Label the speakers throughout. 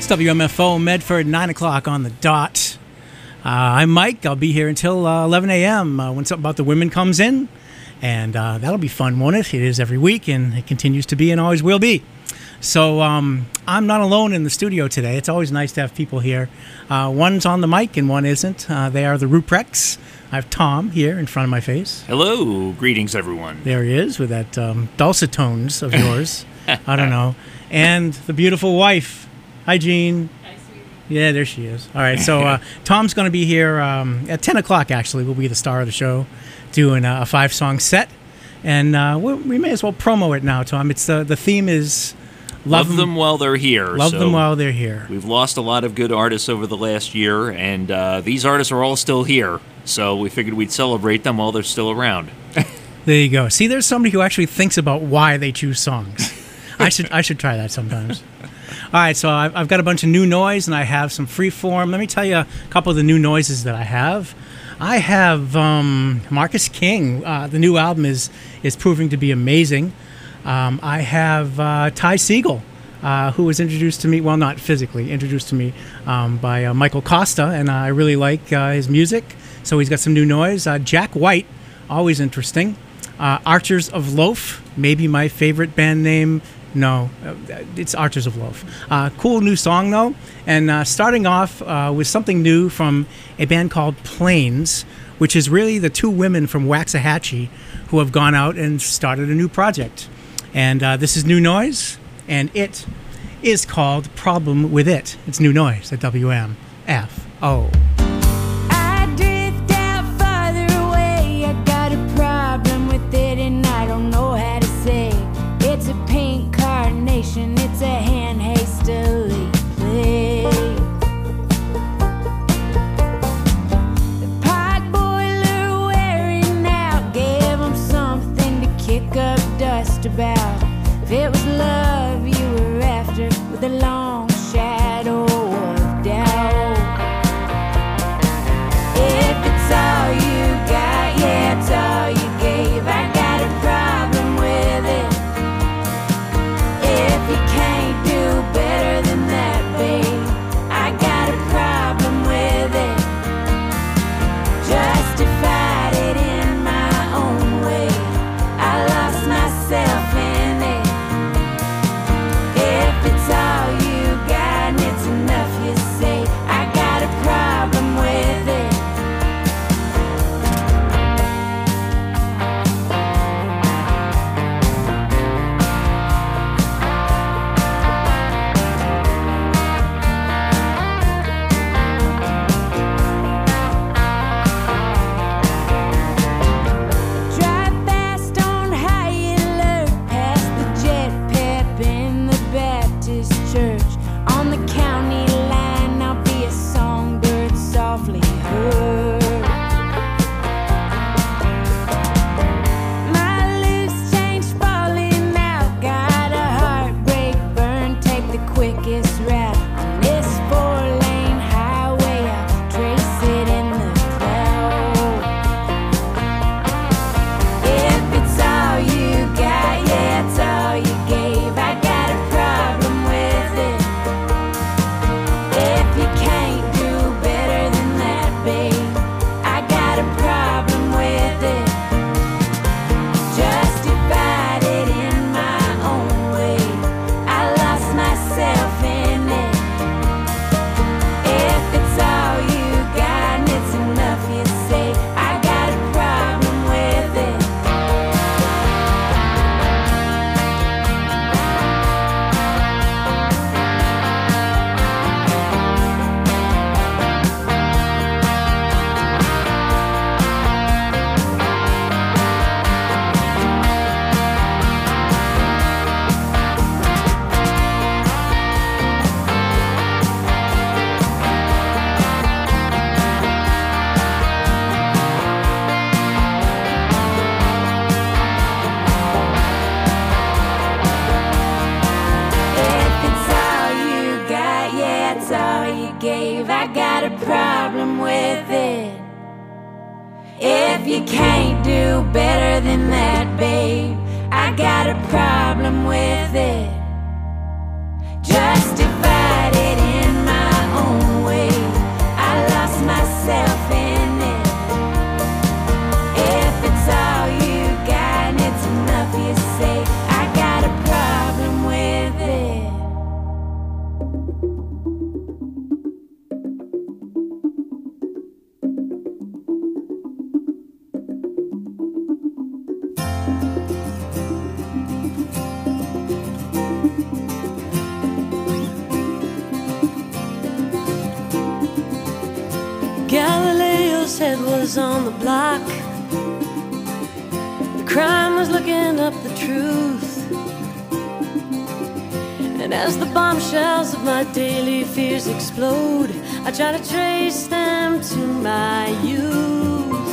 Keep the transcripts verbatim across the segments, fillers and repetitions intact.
Speaker 1: It's W M F O Medford, nine o'clock on the dot. Uh, I'm Mike. I'll be here until uh, eleven a.m. Uh, when something about the women comes in. And uh, that'll be fun, won't it? It is every week, and it continues to be and always will be. So um, I'm not alone in the studio today. It's always nice to have people here. Uh, one's on the mic and one isn't. Uh, they are the Ruprechts. I have Tom here in front of my face.
Speaker 2: Hello. Greetings, everyone.
Speaker 1: There he is with that um, dulcet tones of yours. I don't know. And the beautiful wife. Hi, Jean.
Speaker 3: Hi, sweetie.
Speaker 1: Yeah, there she is. All right, so uh, Tom's going to be here um, at ten o'clock, actually. We'll be the star of the show, doing a, a five-song set. And uh, we, we may as well promo it now, Tom. It's uh, the theme is...
Speaker 2: Love, love them while they're here.
Speaker 1: Love
Speaker 2: so
Speaker 1: them while they're here.
Speaker 2: We've lost a lot of good artists over the last year, and uh, these artists are all still here. So we figured we'd celebrate them while they're still around.
Speaker 1: There you go. See, there's somebody who actually thinks about why they choose songs. I should I should try that sometimes. All right, so I've, I've got a bunch of new noise, and I have some freeform. Let me tell you a couple of the new noises that I have. I have um, Marcus King. Uh, the new album is is proving to be amazing. Um, I have uh, Ty Segall, uh, who was introduced to me, well, not physically, introduced to me um, by uh, Michael Costa, and I really like uh, his music, so he's got some new noise. Uh, Jack White, always interesting. Uh, Archers of Loaf, maybe my favorite band name. No, uh, it's Archers of Loaf. Uh, cool new song, though, and uh, starting off uh, with something new from a band called Plains, which is really the two women from Waxahachie who have gone out and started a new project. And uh, this is new noise, and it is called Problem With It. It's new noise at W M F O.
Speaker 4: I drift out farther away. I got a problem with it, and I don't know how to say. It's a pink carnation, it's a hand hastily played. The pot boiler wearing out gave them something to kick up dust about. If it was love you were after, with a long shadow of doubt. If it's all you got, yeah, it's all you gave, I got a problem with it. If you can't do better than that, babe, I got a problem with it. Justified it in my own way, I lost myself in it. If it's all you got and it's enough you say, I got a problem with it. Drive fast on high alert past the jet pep in the Baptist church. On the county line, I'll be a songbird softly heard. My loose change falling out, got a heartbreak burn, take the quickest route. On this four-lane highway, I'll trace it in the cloud. If it's all you got, yeah, it's all you gave, I got a problem with it. If you can't do better than that, babe, I got a problem with it. Justified it in my own way, I lost myself in it. If it's all you got and it's enough you say, I got a problem with it. If it's all you got, yeah, it's all you gave, I got a problem with it. If you can't do better than that, babe, I got a problem with it. Justified it in
Speaker 3: his head was on the block. The crime was looking up the truth. And as the bombshells of my daily fears explode, I try to trace them to my youth.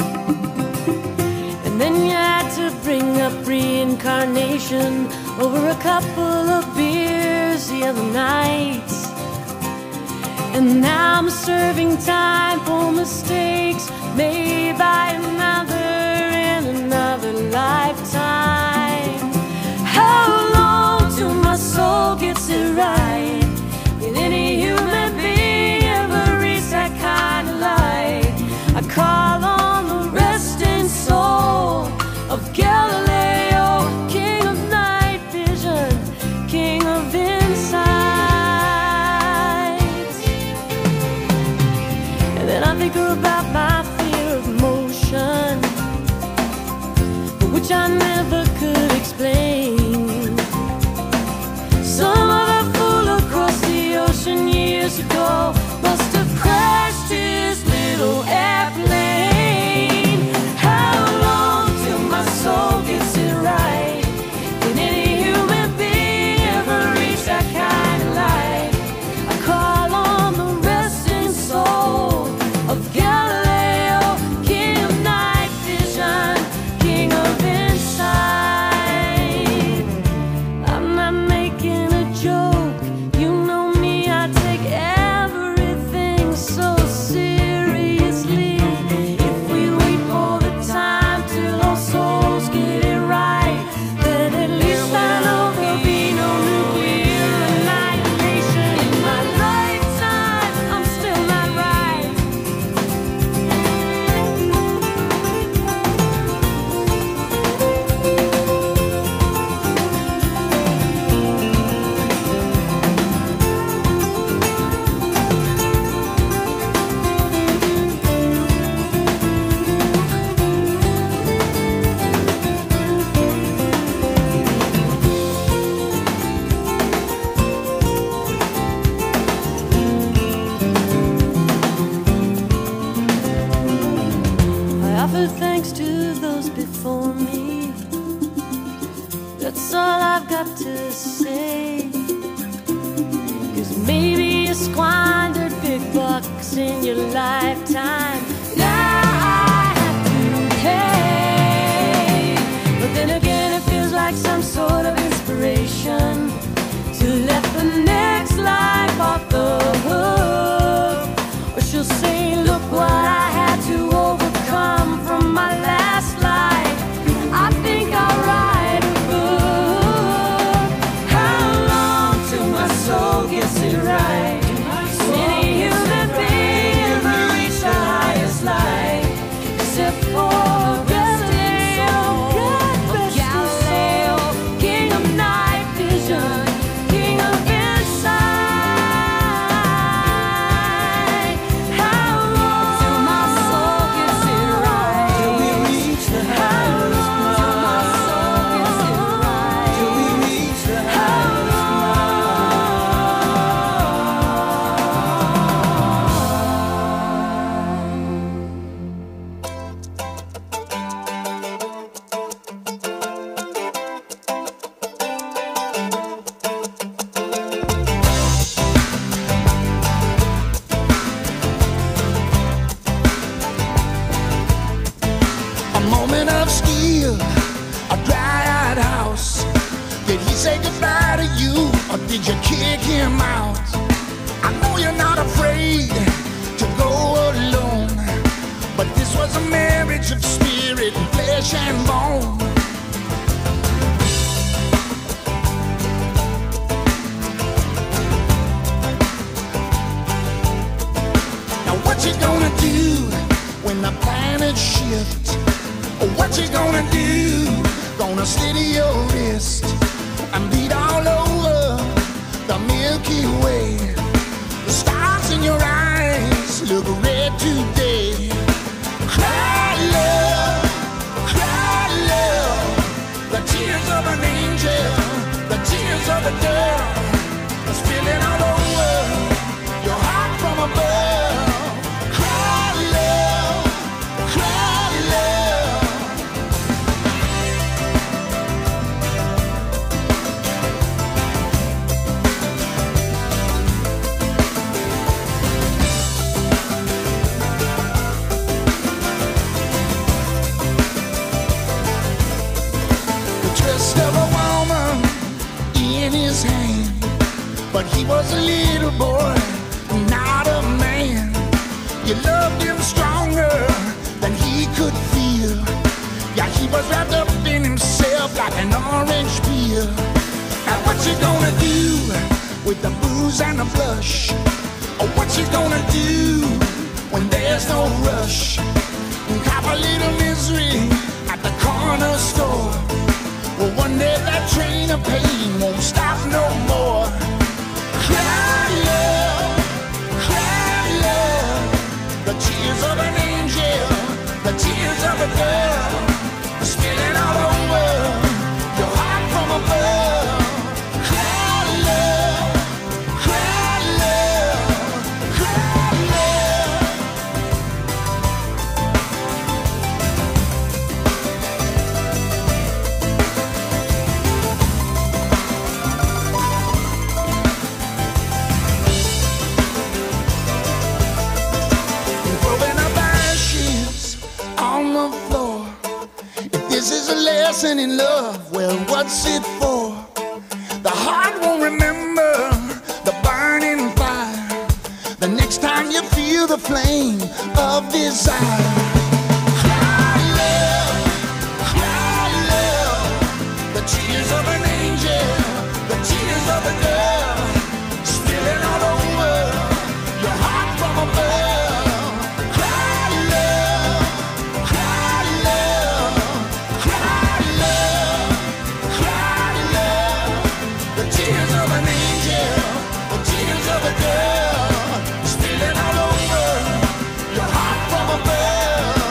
Speaker 3: And then you had to bring up reincarnation over a couple of beers the other night. And now I'm serving time for mistakes made by another in another lifetime. How long till my soul gets it right? Will any human being ever reach that kind of light? I call on the resting soul of Galileo, king of night vision, king of insight. And then I think about my fear of motion, which I never could explain. Some other fool across the ocean years ago must have crashed his little airplane. How long till my soul gets it right? Can any human being ever reach that kind of light? I call on the resting soul of Galileo, king of night vision, king of insight. I'm not making a joke, you know me, I take everything so seriously. If we wait for the time till our souls get it right, then at least I know there'll be no nuclear annihilation. In my lifetime, I'm still not right. I offer thanks to those before me. That's all I've got to say. 'Cause maybe you squandered big bucks in your lifetime. Now I have to pay. But then again, it feels like some sort of inspiration to let the next life off the hook. Or she'll say, look what I had to overcome from my last life. I think I'll write a book. How long till my soul gets it right? Can any human being ever reach the highest light? Except for Galileo, God rest his soul, king of night vision, king of insight. How long till my soul gets it right? Till we reach the highest light. How long till my soul gets it right? Till we reach the highest light.
Speaker 5: A moment of steel, a dry-eyed house. Did he say goodbye to you, or did you kick him out? I know you're not afraid to go alone, but this was a marriage of spirit, flesh and bone. Now what you gonna do when the planets shift? What you gonna do? Gonna steady your wrist and beat all over the Milky Way. The stars in your eyes look red today. Cry love, cry love. The tears of an angel, the tears of a girl, are spilling all over your heart from above. Cry love. hand, but he was a little boy, not a man. You loved him stronger than he could feel. Yeah, he was wrapped up in himself like an orange peel. Now what you gonna do with the booze and the blush? Or what you gonna do when there's no rush? Cop a little misery at the corner store. Well, one day that train of pain won't stop no more. Cry love, cry love, the tears of an angel, the tears of a girl, spilling all over your heart from above. Cry love, cry love, cry love. Throwing up ashes on the floor. If this is a lesson in love, well, what's it for? The heart won't remember the burning fire the next time you feel the flame of desire. Cry love, cry love, the tears of an angel, the tears of a girl, spilling all over your heart from above. Cry love, cry love, cry love, cry love, the tears of an angel, the tears of a girl, spilling all over your heart from above.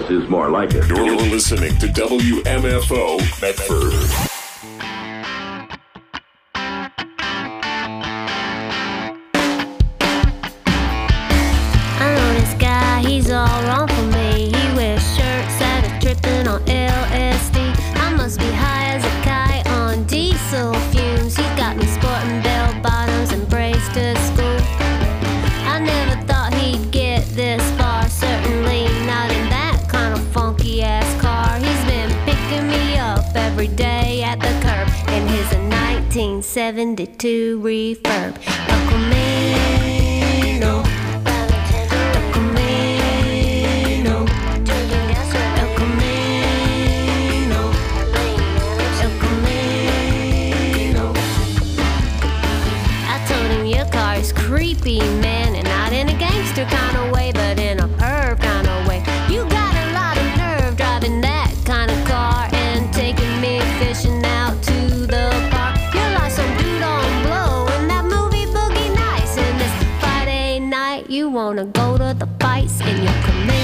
Speaker 6: This is more like it.
Speaker 7: You're listening to W M F O Medford.
Speaker 3: He's all wrong for me. He wears shirts that are tripping on L S D. I must be high as a kite on diesel fumes. He's got me sporting bell bottoms and braids to school. I never thought he'd get this far, certainly not in that kind of funky ass car. He's been picking me up every day at the curb in his nineteen seventy-two Refurb. El Camino. Creepy, man, and not in a gangster kind of way, but in a perv kind of way. You got a lot of nerve driving that kind of car and taking me fishing out to the park. You're like some dude on blow in that movie Boogie Nights. And this Friday night, you wanna go to the fights in your Camino.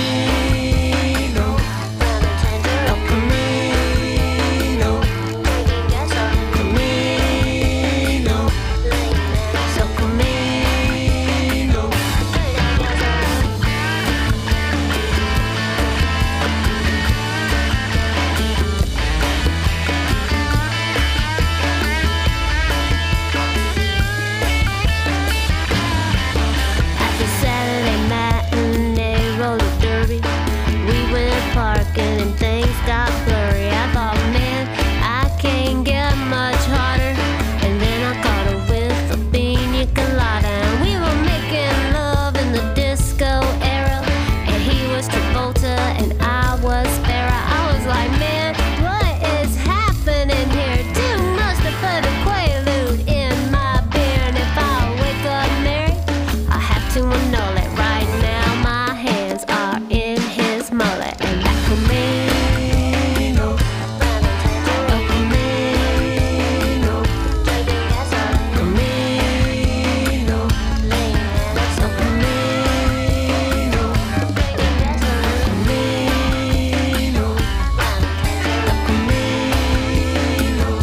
Speaker 3: And things got blurry. I thought, man, I can't get much harder. And then I caught a whiff of pina colada. And we were making love in the disco era. And he was Travolta and I was Farrah. I was like, man, what is happening here? Too much to put a Quaalude in my beer. And if I wake up married, I have to annul it. Right now my hands are in his mullet. And that Camino, El Camino, Camino, El Camino, Camino, El Camino,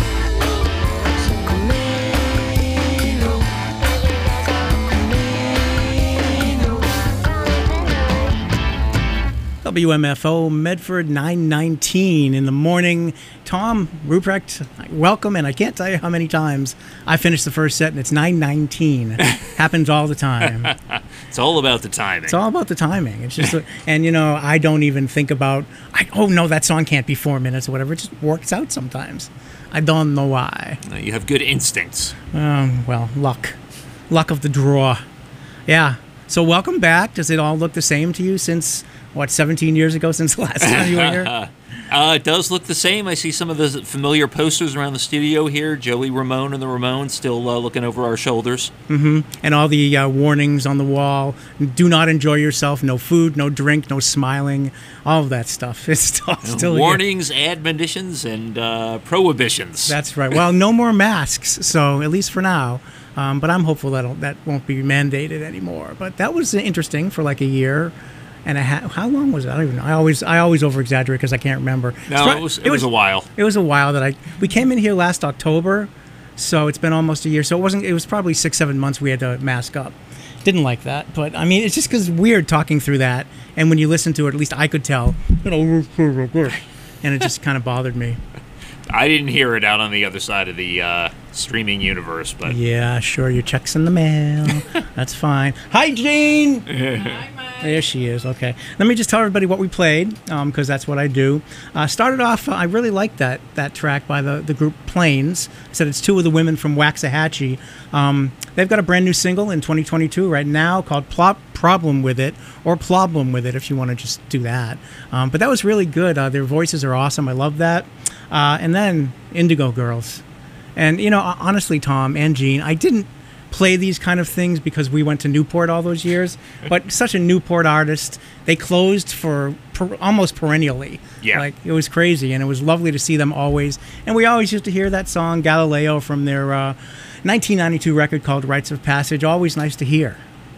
Speaker 1: W M F O Medford nine nineteen in the morning. Tom Ruprecht, welcome, and I can't tell you how many times I finished the first set and it's nine nineteen. Happens all the time.
Speaker 2: It's all about the timing.
Speaker 1: It's all about the timing. It's just, and you know, I don't even think about, I, oh no, that song can't be four minutes or whatever. It just works out sometimes. I don't know why.
Speaker 2: You have good instincts.
Speaker 1: Um, well, luck. Luck of the draw. Yeah. So welcome back. Does it all look the same to you since, what, seventeen years ago since the last time you were here?
Speaker 2: uh, it does look the same. I see some of the familiar posters around the studio here. Joey Ramone and the Ramones still uh, looking over our shoulders.
Speaker 1: Mm-hmm. And all the uh, warnings on the wall. Do not enjoy yourself. No food, no drink, no smiling. All of that stuff. It's still, still
Speaker 2: Warnings,
Speaker 1: here.
Speaker 2: admonitions, and uh, prohibitions.
Speaker 1: That's right. Well, no more masks. So at least for now. Um, but I'm hopeful that that won't be mandated anymore. But that was interesting for like a year and a half. How long was it? I don't even know. I always I always over exaggerate because I can't remember.
Speaker 2: No, it was it, it was, was a while.
Speaker 1: It was a while that I we came in here last October, so it's been almost a year. So it wasn't. It was probably six seven months we had to mask up. Didn't like that, but I mean it's just because it's weird talking through that. And when you listen to it, at least I could tell. You know, and it just kind of bothered me.
Speaker 2: I didn't hear it out on the other side of the uh, streaming universe, but
Speaker 1: yeah, sure, your check's in the mail. That's fine. Hi, Jean.
Speaker 8: Hi, Mike.
Speaker 1: There she is. Okay, let me just tell everybody what we played, because um, that's what I do. Uh, started off, uh, I really liked that that track by the the group Plains. I said it's two of the women from Waxahachie. Um, they've got a brand new single in twenty twenty-two right now called Plop Problem With It, or Problem With It, if you want to just do that. Um, but that was really good. Uh, their voices are awesome. I love that. Uh, and then Indigo Girls. And, you know, honestly, Tom and Jean, I didn't play these kind of things because we went to Newport all those years, but such a Newport artist. They closed for per, almost perennially.
Speaker 2: Yeah.
Speaker 1: Like, it was crazy, and it was lovely to see them always. And we always used to hear that song, Galileo, from their uh, nineteen ninety-two record called Rites of Passage. Always nice to hear.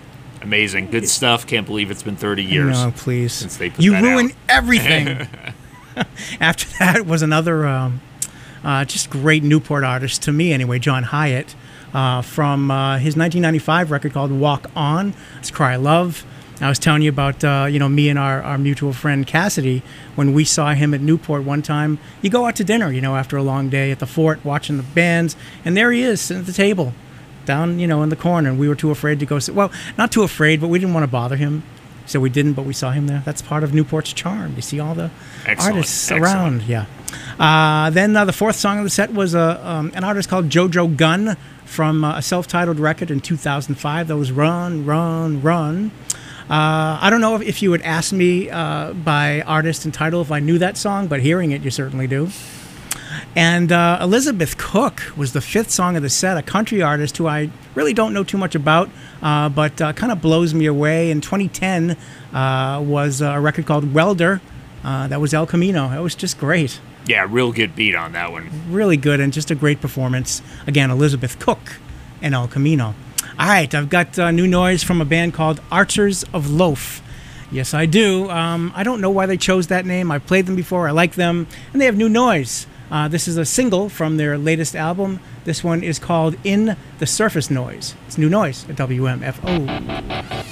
Speaker 2: Amazing. Good stuff. Can't believe it's been thirty years.
Speaker 1: No, please.
Speaker 2: Since they put
Speaker 1: you
Speaker 2: that
Speaker 1: ruin
Speaker 2: out.
Speaker 1: everything. After that was another um, uh, just great Newport artist, to me anyway, John Hyatt, uh, from uh, his nineteen ninety-five record called Walk On. It's Cry Love. I was telling you about, uh, you know, me and our, our mutual friend Cassidy, when we saw him at Newport one time. You go out to dinner, you know, after a long day at the fort, watching the bands, and there he is sitting at the table, down, you know, in the corner, and we were too afraid to go sit. Well, not too afraid, but we didn't want to bother him, so we didn't, but we saw him there. That's part of Newport's charm. You see all the
Speaker 2: Excellent.
Speaker 1: artists
Speaker 2: Excellent.
Speaker 1: around. Yeah. Uh, then uh, the fourth song of the set was uh, um, an artist called JoJo Gunn from uh, a self-titled record in two thousand five that was Run, Run, Run. Uh, I don't know if, if you would ask me uh, by artist and title if I knew that song, but hearing it, you certainly do. And uh, Elizabeth Cook was the fifth song of the set, a country artist who I really don't know too much about, uh, but uh, kind of blows me away. In twenty ten uh, was a record called Welder. Uh, that was El Camino. It was just great.
Speaker 2: Yeah, real good beat on that one.
Speaker 1: Really good and just a great performance. Again, Elizabeth Cook and El Camino. All right, I've got uh, new noise from a band called Archers of Loaf. Yes, I do. Um, I don't know why they chose that name. I've played them before. I like them. And they have new noise. Uh, this is a single from their latest album. This one is called In the Surface Noise. It's new noise at W M F O.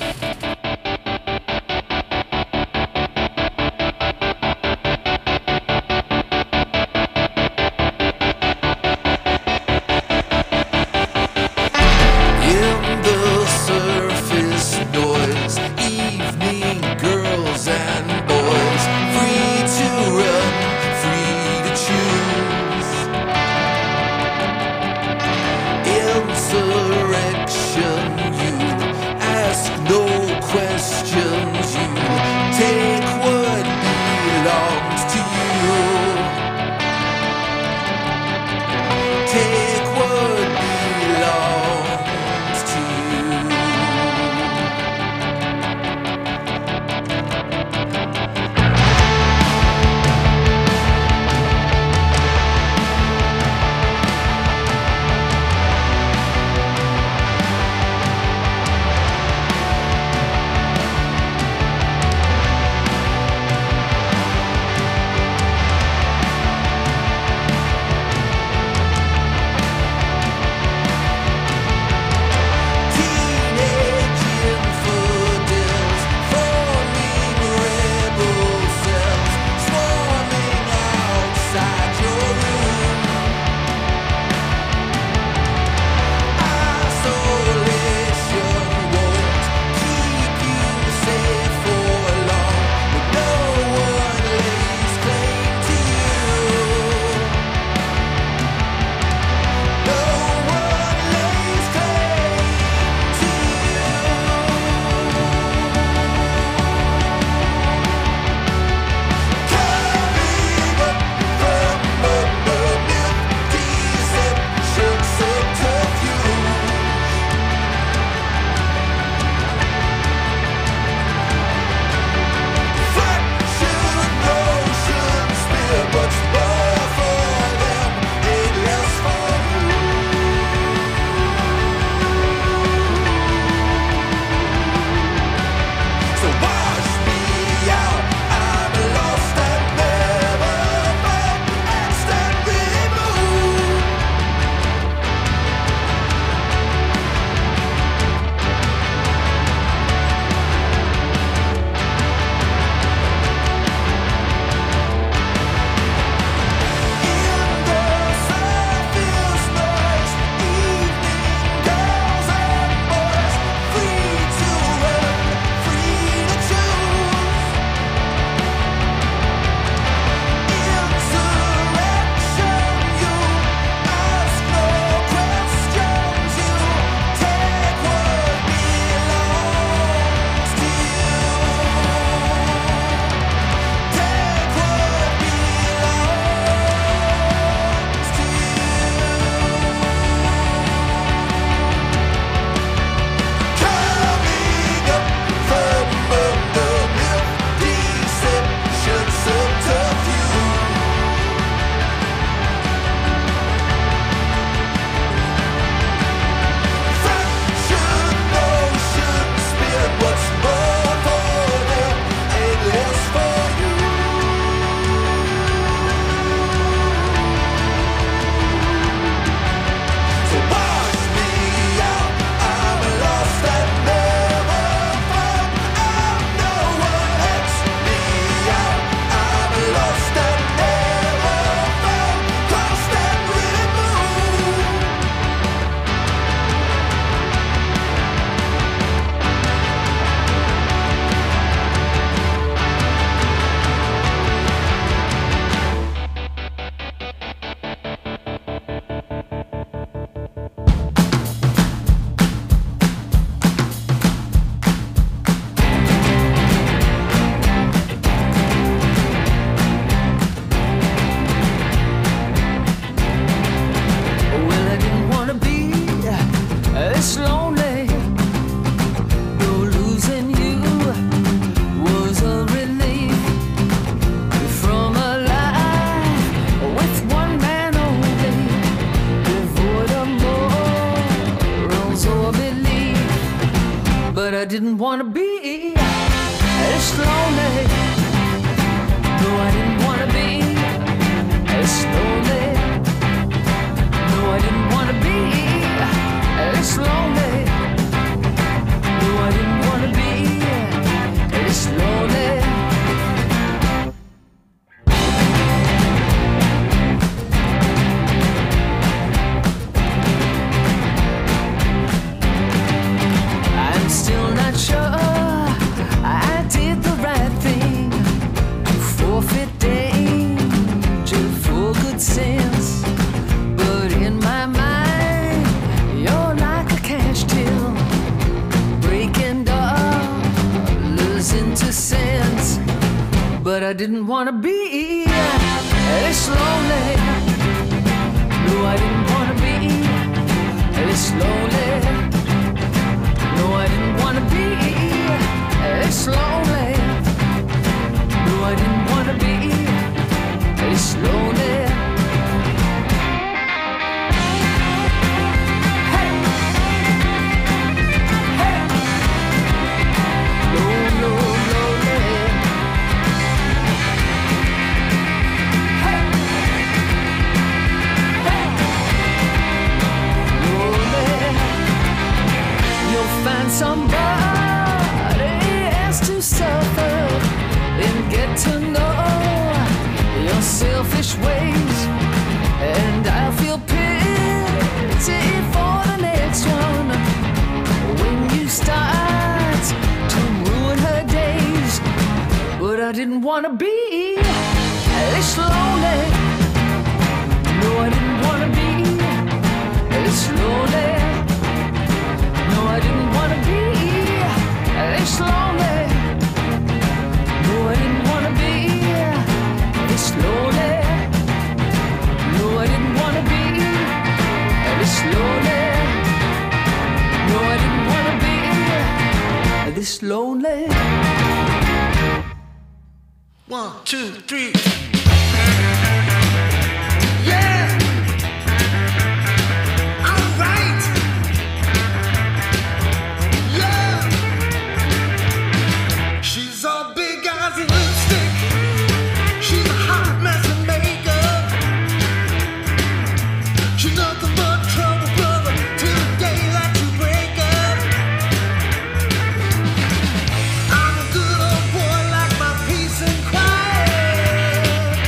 Speaker 6: In the surface noise, evening girls and boys, free to run, free to choose. Insurrection, youth this lonely. Though losing you was a relief from a life with one man only, devoid of morals or belief. But I didn't want to be this lonely. No, I didn't want to be this lonely. No, I didn't want to be this lonely. No, I didn't want to be this lonely. I'm still not sure I did the right thing to forfeit danger for good sense. But in my mind, you're like a cash till, breaking dollars into cents. But I didn't want to be this lonely. No, I didn't want to be this lonely. No, I didn't want to be this lonely. No, I didn't want to be this lonely. Hey, hey, no, no, lonely. Hey, hey, lonely. You'll find somebody else to suffer and get to know your selfish ways, and I'll feel pity for the next one when you start to ruin her days. But I didn't want to be this lonely. No, I didn't want to be this lonely. No, I didn't want to be this lonely. No, I didn't want to be this lonely. No, I didn't want to be this lonely. No, I didn't want to be this lonely.
Speaker 5: One, two, three. Yeah. All right. Yeah. She's all big eyes and lipstick. She's a hot mess of makeup. She's nothing but trouble, brother, till the day that you break up. I'm a good old boy, like my peace and quiet.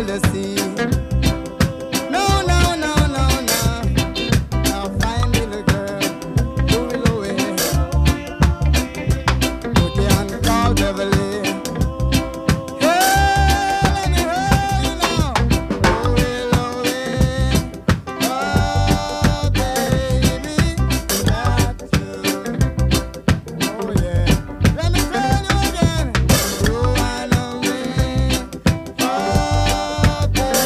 Speaker 8: the sea. No, no, no, no, no. Now fine little girl, do it away. Put your hand called Beverly. Oh,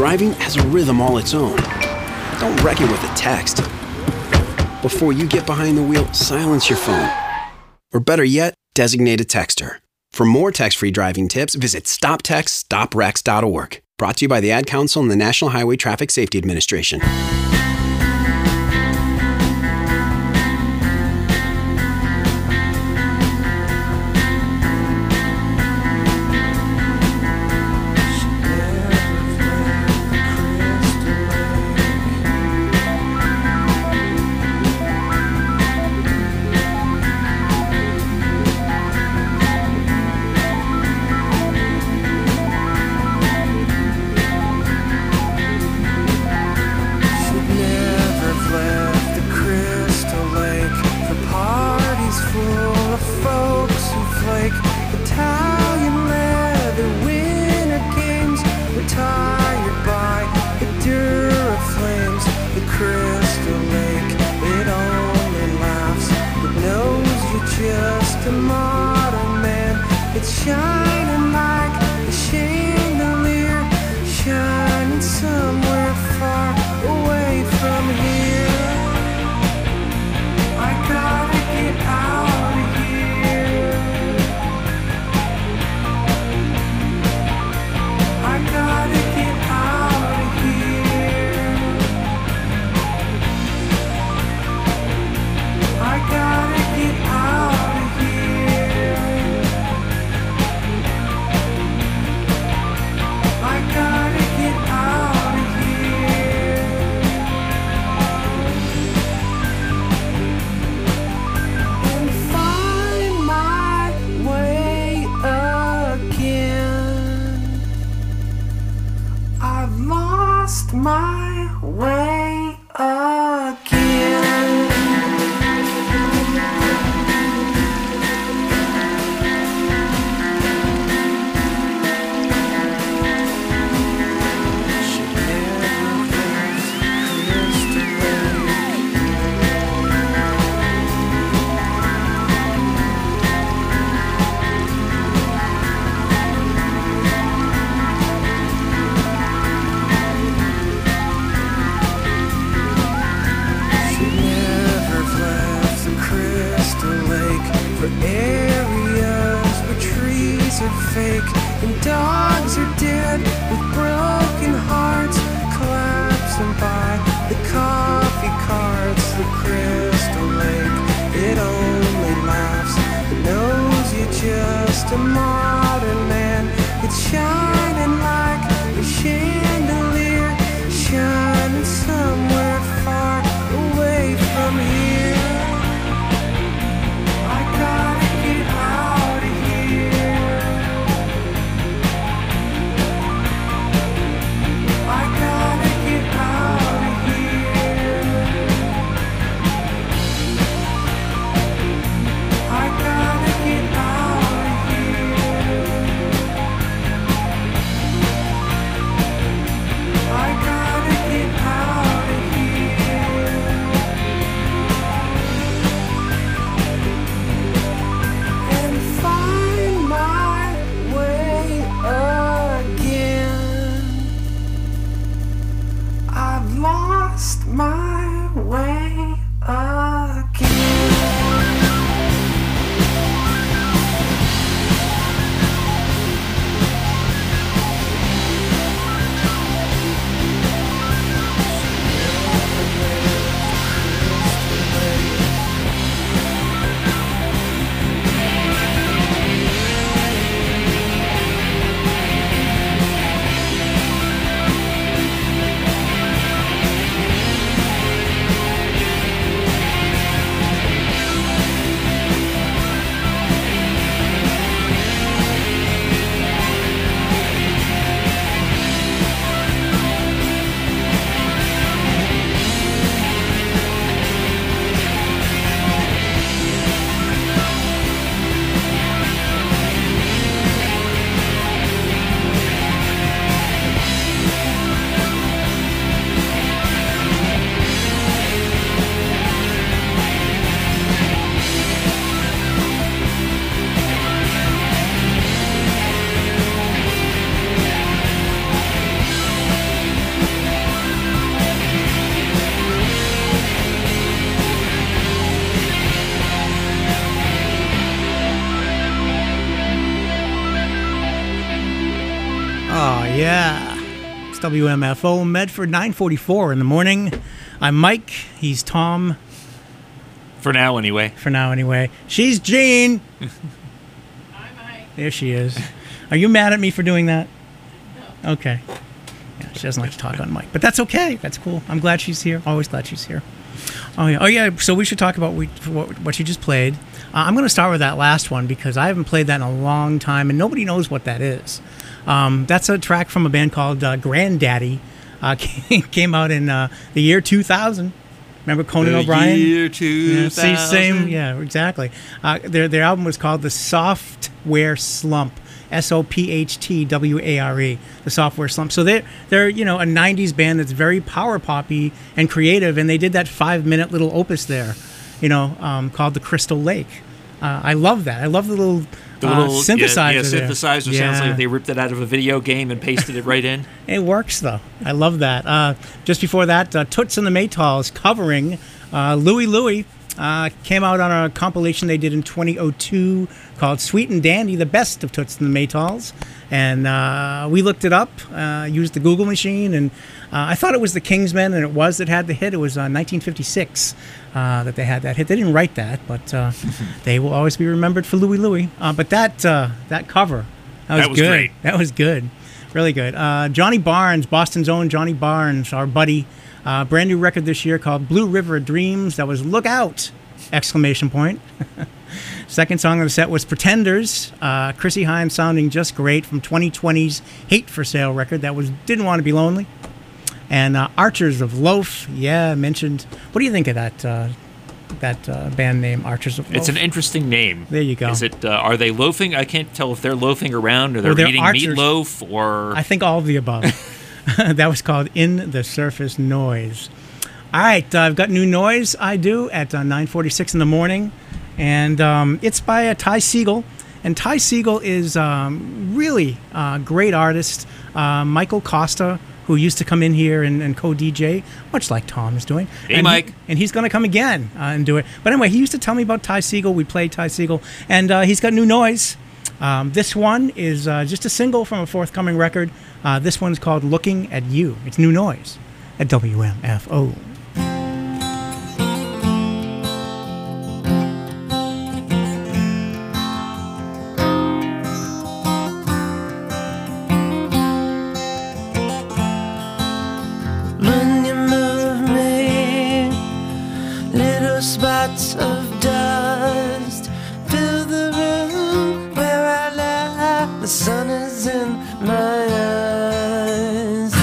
Speaker 9: driving has a rhythm all its own. Don't wreck it with a text. Before you get behind the wheel, silence your phone. Or better yet, designate a texter. For more text-free driving tips, visit stop text stop wrecks dot org. Brought to you by the Ad Council and the National Highway Traffic Safety Administration.
Speaker 10: I gotta get out of here.
Speaker 1: W M F O, Medford, nine forty-four in the morning. I'm Mike. He's Tom.
Speaker 2: For now, anyway.
Speaker 1: For now, anyway. She's Jean. Hi, Mike. There she is. Are you mad at me for doing that? No. Okay. Yeah, she doesn't like to talk on mic, but that's okay. That's cool. I'm glad she's here. Always glad she's here. Oh yeah. Oh yeah. So we should talk about we, what, what you just played. Uh, I'm going to start with that last one because I haven't played that in a long time, and nobody knows what that is. Um, that's a track from a band called uh, Granddaddy. Uh, came out in uh, the year two thousand. Remember Conan
Speaker 2: the
Speaker 1: O'Brien?
Speaker 2: Year two thousand.
Speaker 1: Yeah, see, same. Yeah, exactly. Uh, their their album was called The Software Slump. S O P H T W A R E, The Software Slump. So they're, they're, you know, a nineties band that's very power poppy and creative, and they did that five-minute little opus there, you know, um, called The Crystal Lake. Uh, I love that. I love the little,
Speaker 2: the
Speaker 1: uh,
Speaker 2: little
Speaker 1: synthesizer
Speaker 2: yeah, yeah,
Speaker 1: there.
Speaker 2: synthesizer
Speaker 1: Yeah.
Speaker 2: sounds like they ripped it out of a video game and pasted it right in.
Speaker 1: It works, though. I love that. Uh, just before that, uh, Toots and the Maytals covering uh, Louie Louie. Uh, came out on a compilation they did in twenty oh two called Sweet and Dandy, the best of Toots and the Maytals. And uh, we looked it up, uh, used the Google machine, and uh, I thought it was the Kingsmen, and it was that had the hit. It was uh, nineteen fifty-six uh, that they had that hit. They didn't write that, but uh, they will always be remembered for Louie Louie. Uh, but that uh, that cover, that was,
Speaker 2: That was
Speaker 1: good.
Speaker 2: great.
Speaker 1: That was good. Really good. Uh, Johnny Barnes, Boston's own Johnny Barnes, our buddy. Uh, brand new record this year called Blue River Dreams. That was Look Out! Exclamation point. Second song of the set was Pretenders. Uh, Chrissy Hines sounding just great from twenty twenty's Hate for Sale record. That was Didn't Want to Be Lonely. And uh, Archers of Loaf. Yeah, mentioned. What do you think of that uh, that uh, band name, Archers of Loaf?
Speaker 2: It's an interesting name.
Speaker 1: There you go.
Speaker 2: Is it? Uh, are they loafing? I can't tell if they're loafing around or they're,
Speaker 1: Or they're
Speaker 2: eating
Speaker 1: archers.
Speaker 2: meatloaf or.
Speaker 1: I think all of the above. That was called In the Surface Noise. All right, uh, I've got new noise I do at uh, nine forty-six in the morning, and um, it's by uh, Ty Segall. And Ty Segall is um, really a great artist. Uh, Michael Costa, who used to come in here and, and co-D J, much like Tom is doing.
Speaker 2: Hey,
Speaker 1: and
Speaker 2: Mike.
Speaker 1: He, and he's going to come again uh, and do it. But anyway, he used to tell me about Ty Segall. We played Ty Segall, and uh, he's got new noise. Um, this one is uh, just a single from a forthcoming record. Uh, this one's called Looking at You. It's new noise at W M F O.
Speaker 10: When you move me, little spots of dust fill the room where I lie. The sun is in my eyes.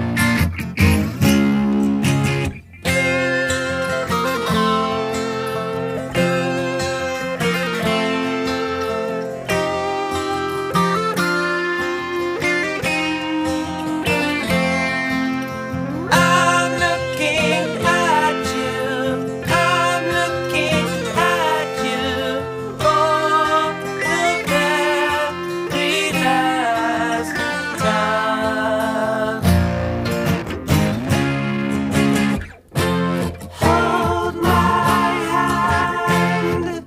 Speaker 10: I'm looking at you. I'm looking at you for the very last time. Hold my hand.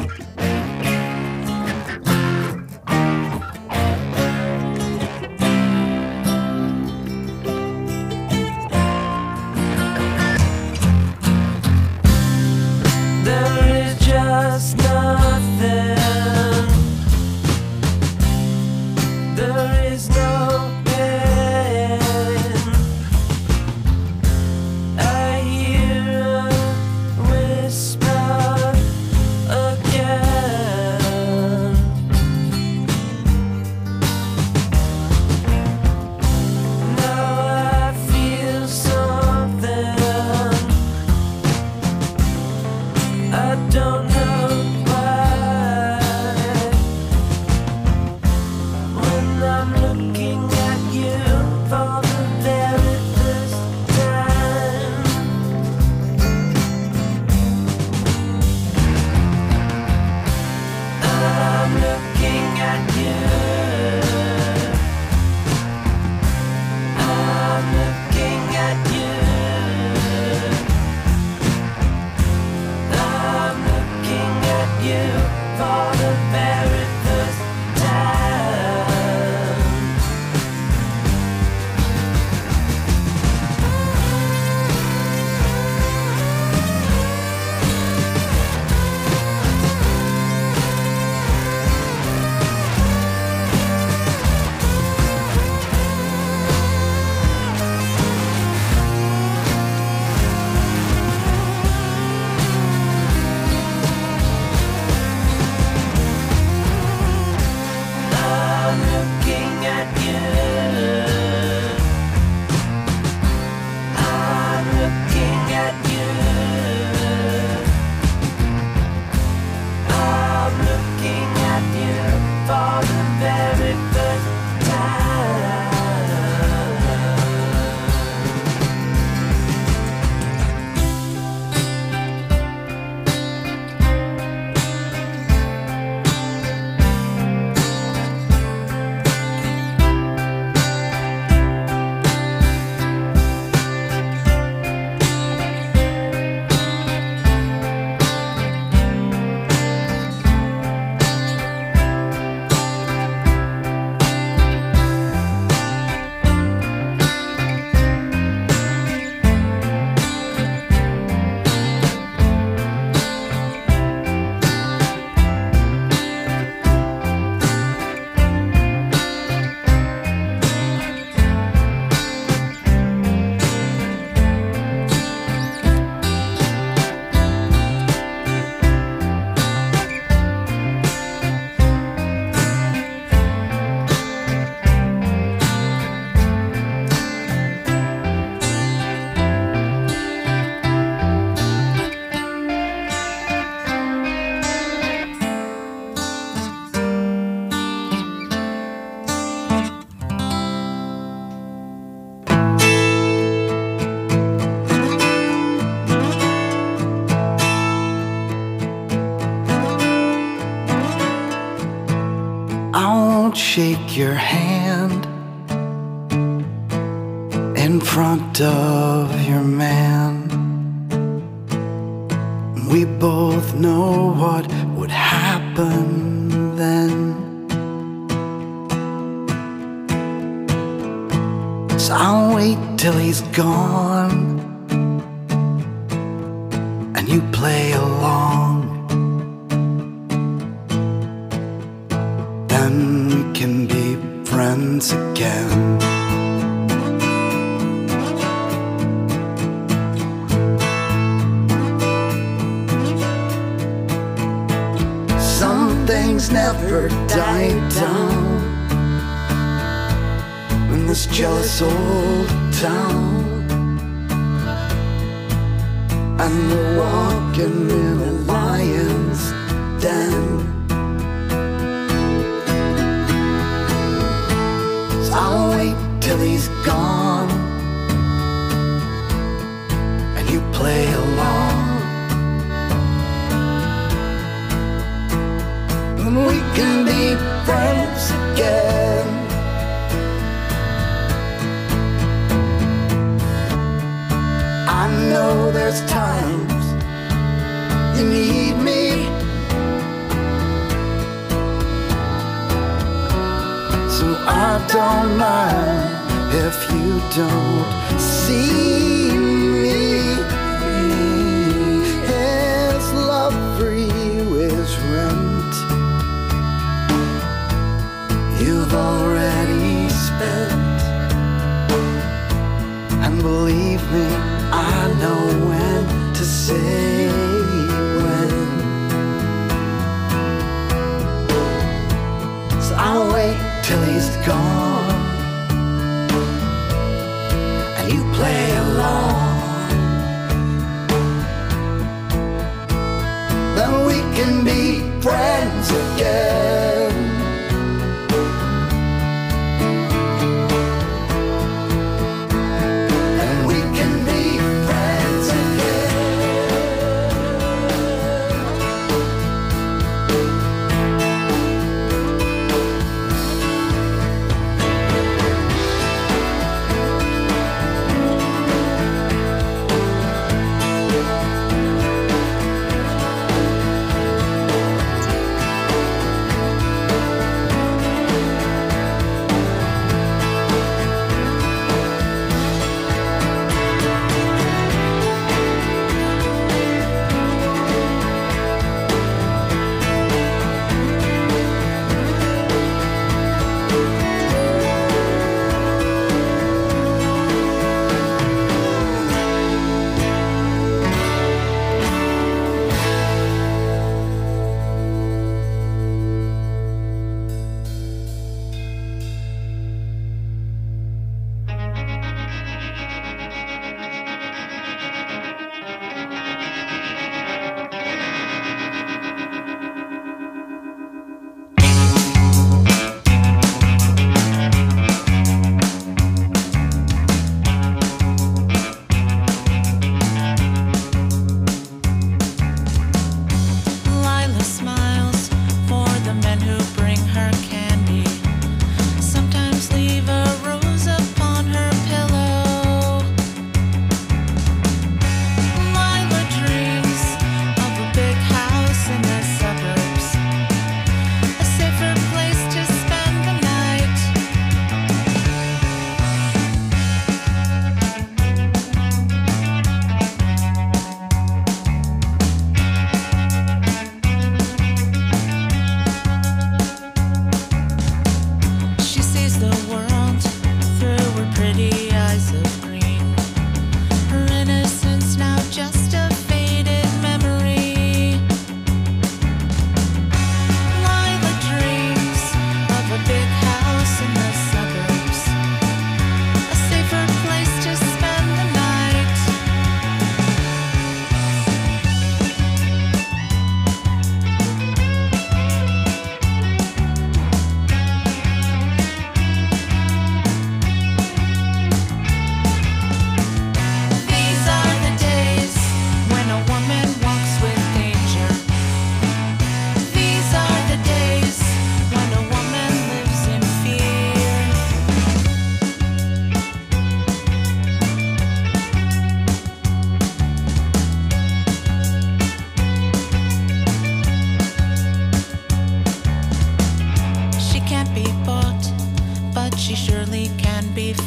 Speaker 10: There is just nothing. There is no pain. I hear a whisper again. Now I feel something. I don't know why. When I'm looking at you for the very first time, I'm looking at you. I'm looking at you. I'm looking won't shake your hand in front of your man. We both know what would happen then. So I'll wait till he's gone and you play along. Then we can be friends again. Some things never die down in this jealous old town, and we're walking in a lion's den. So I'll wait till he's gone and you play along. And we can be friends again. I know there's times you need me, so I don't mind if you don't see me. His love for you is rent you've already spent, and believe me, I know when to say when. So I'll wait till he's gone and you play along. Then we can be friends again.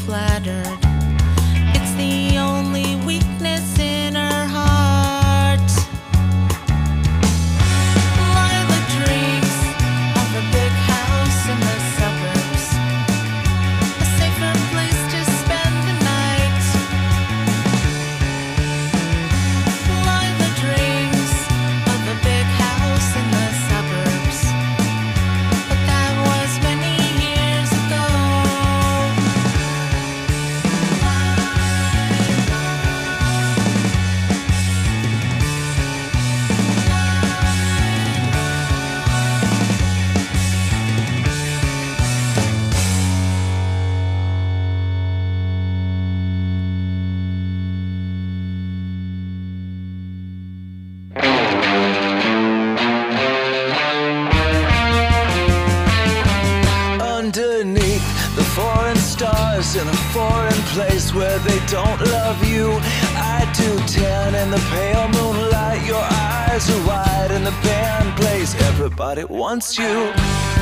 Speaker 11: flattered. It's the only weakness in her heart. Lila dreams of a big house in the suburbs, a safer place to spend the night. Lila dreams of a big house in the suburbs, but that was many years ago.
Speaker 10: Underneath the foreign stars in a foreign place where they don't love you, I do tan in the pale moonlight. Your eyes are wide and the band plays Everybody Wants You.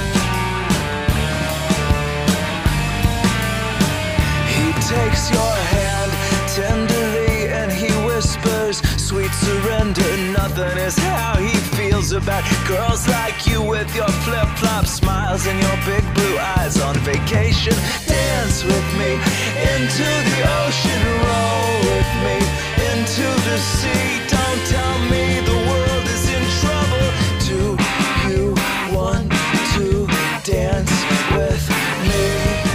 Speaker 10: He takes your hand tenderly and he whispers, sweet surrender. Nothing is how he feels about girls like you with your flip-flop smiles and your big blue eyes on vacation. Dance with me into the ocean, roll with me into the sea. Don't tell me the world is in trouble. Do you want to dance with me?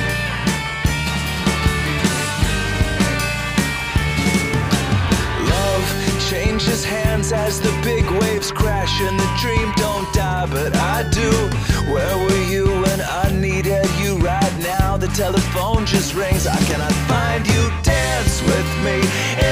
Speaker 10: Changes hands as the big waves crash and the dream don't die, but I do. Where were you when I needed you? Right now the telephone just rings. I cannot find you. Dance with me